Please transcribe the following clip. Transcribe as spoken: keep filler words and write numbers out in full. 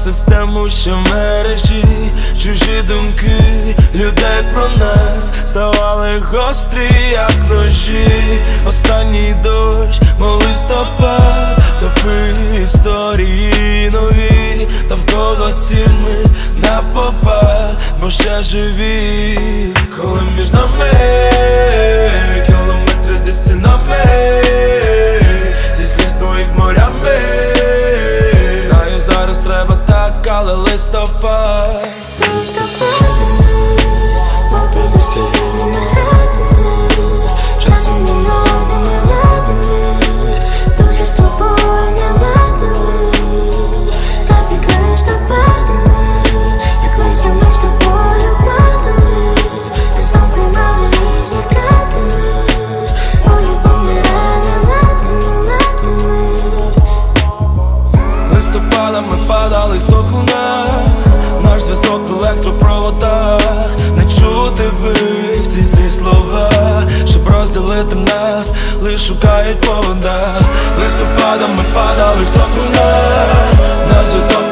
систему, що мережі, чужі думки людей про нас ставали гострі, як ножі. Останній дощ, мов листопад, топи історії нові, довкола ціни навпопад, бо ще живі. Коли між нами кілометри зі стінами, зі сліз твоїх морями, знаю, зараз треба так, але листопад. Часом немногими ладами, дуже з тобою не ладили. Та під листопадами, як листя ми з тобою падали, разом приймали різні втратами, бо любов не рани ладними, ладними. Листопадами падали, хто клуна, наш зв'язок в електропроводах. Не чути би всі злі слова, щоб розділити нас, лиш шукають по водах. Листопадами падали, хто клуна, наш зв'язок